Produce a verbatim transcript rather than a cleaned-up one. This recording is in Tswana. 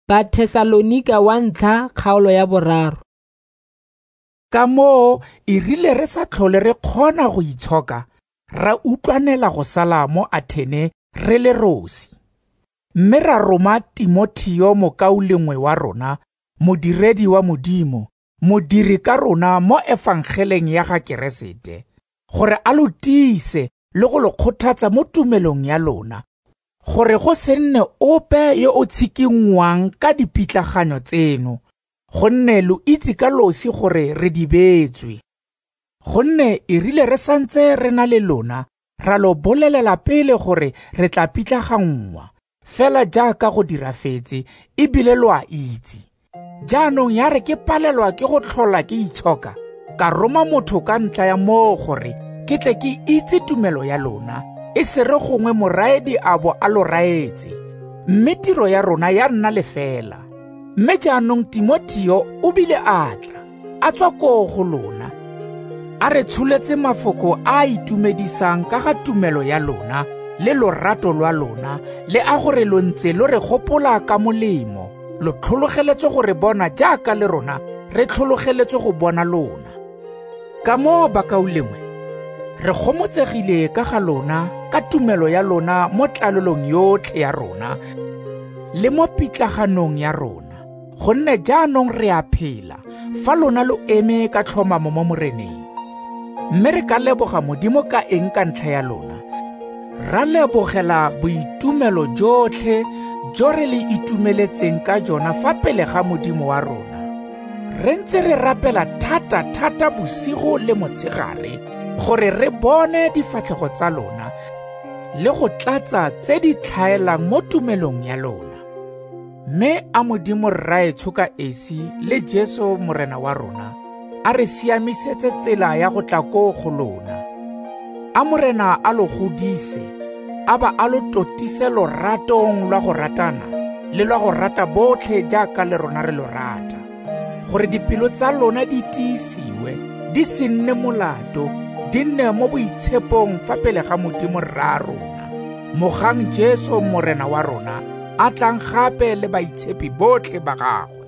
Bathesalonika wa ntlha kgaolo ya boraro. Ka moo e rile re sa tlhole re kgona go itshoka, ra utlwanela go sala mo Athene re le rosi. Mme ra roma Timotheo mokaulengwe wa rona, modiredi wa Modimo, modiri ka rona mo evangeleng ya ga Keresete, gore a lo tiise le go lo kgothatsa mo tumelong ya lona, gore go se nne ope yo o tshikingwang ka dipitlaganyo tseno, gonne lo itse ka losi gore re di beetswe. Gonne e rile re santse re na le lona, ra lo bolelela pele gore re tla pitlagangwa, fela jaaka go dira fetse, ebile lo a itse. Jaanong ya re ke palelwa ke go tlhola ke itshoka, ka roma motho ka ntla ya moo gore ke tle ke itse tumelo ya lona, e se re gongwe moraedi a bo a lo raetse, mme tiro ya rona ya nna lefela. Mme jaanong Timotheo o bile a tla, a tswa koo go lona, a re tsholetse mafoko a itumedisang ka ga tumelo ya lona le lorato lwa lona, le a gore lo ntse lo re gopola ka molemo, lo tlhologeletse gore bona jaaka le rona re tlhologeletse go bona lona. Ka moo bakaulengwe, re gomotsegile ka ga lona ka tumelo ya lona mo tlalelong yotlhe ya rona le mo pitlaganong ya rona, gonne jaanong re a phela fa lona lo eme ka tlhomamo mo moreneng. Mme re ka leboga Modimo ka eng ka ntlha ya lona? Ra lebogela boitumelo jotlhe jo re le itumeletseng ka jona fa pele ga Modimo wa rona. Re ntse re rapela thata-thata bosigo le motshegare gore re bone difatlhego tsa lona le go tlatsa tse di tlhaelang mo tumelong ya lona. Mme a Modimo rrae tshoka esi le Jesu morena wa rona, a re siamisetse tsela ya go tla koo go lona. A morena a lo godise, a ba a lo totise loratong lwa go ratana le lwa go rata botlhe jaaka le rona re lo rata, gore dipelo tsa lona di tiisiwe, di se nne molato, di nne mo boitshepong fa pele ga Modimo rra rona, mogang Jesu morena wa rona, a tlang gape le baitshepi botlhe ba gagwe.